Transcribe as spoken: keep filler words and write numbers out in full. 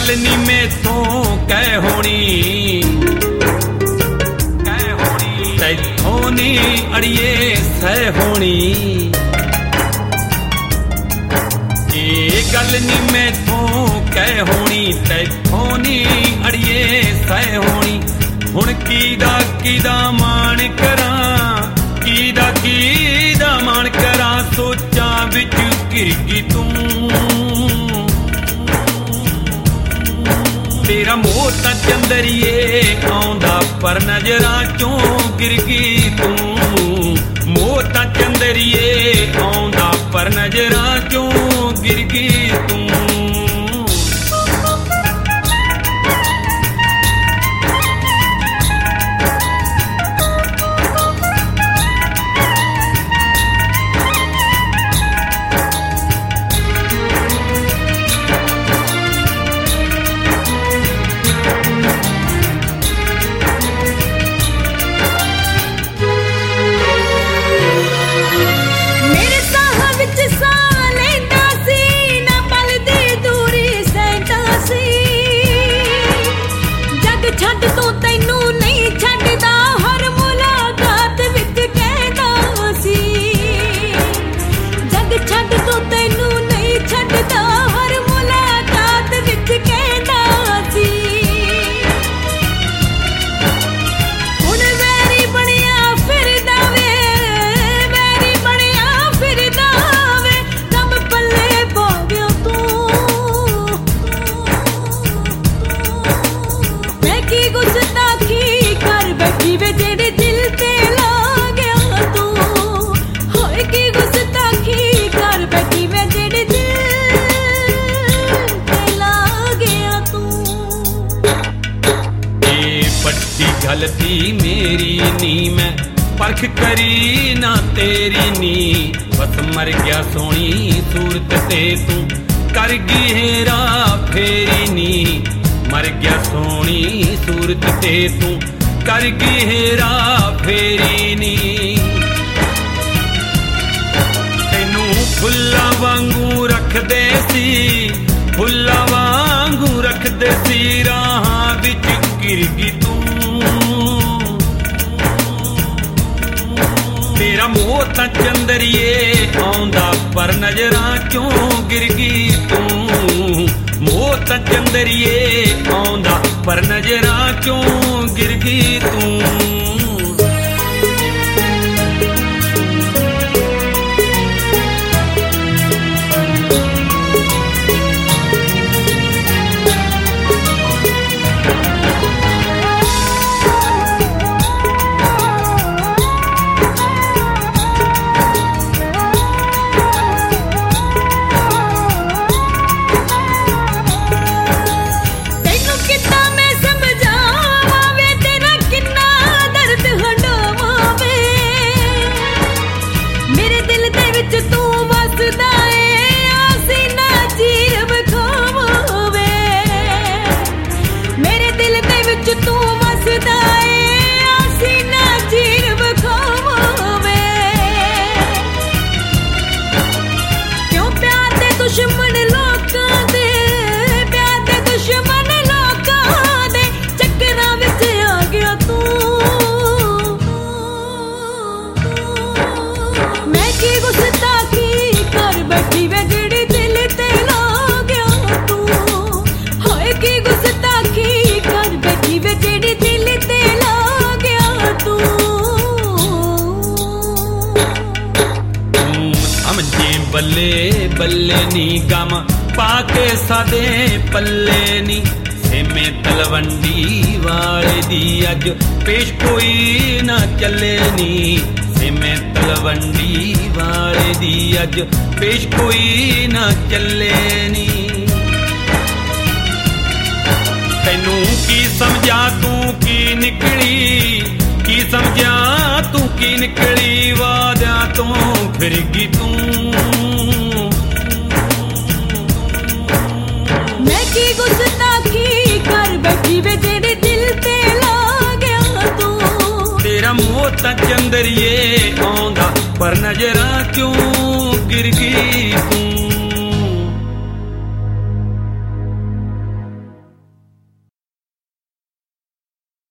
गल नी मेथों कह होनी कह होनी तैथों नी अड़िए सह होनी ये गल नी मेथों कह होनी तैथों नी अड़िए सह होनी हुण कीदा कीदा मान करां कीदा कीदा मान करां सोचां विच घिर गई तूं तेरा मोह तां चंदरिए आउंदा पर नजरां चों गिर गई तूं मोह तां चंदरिए आउंदा पर नजरां चों गिर गई तूं गलती मेरी नी मैं परख करी ना तेरी नी बस मर गया सोनी सूरत ते तू कर गई हेरा फेरी नी मर गया सोनी सूरत ते तू कर गई हेरा फेरी नी तेनू फुल्ला वांगू रख दे सी फुल्ला वांगू रख दे सी राहां विच गिर गई तू तेरा मोह तां चंदरिए आउंदा पर नजरां चों गिर गई तूं मोह तां चंदरिए आउंदा पर नजरां चों गिर गई तूं बल्ले बल्ले नी गम पाके सादे पल्ले नी सेमे तलवंडी वाले दी अज पेश कोई ना चले नी सेमे तलवंडी वाले दी अज पेश कोई ना चले नी तैनू की समझा तू की निकली की समझा तू की निकली वादा तो फिर गई तू मैं की गुस्ताखी कर बैठी वे तेरे दिल ते ला गया तू तेरा मोह तां चंदरिए आउंदा पर नजरां क्यों गिर गई।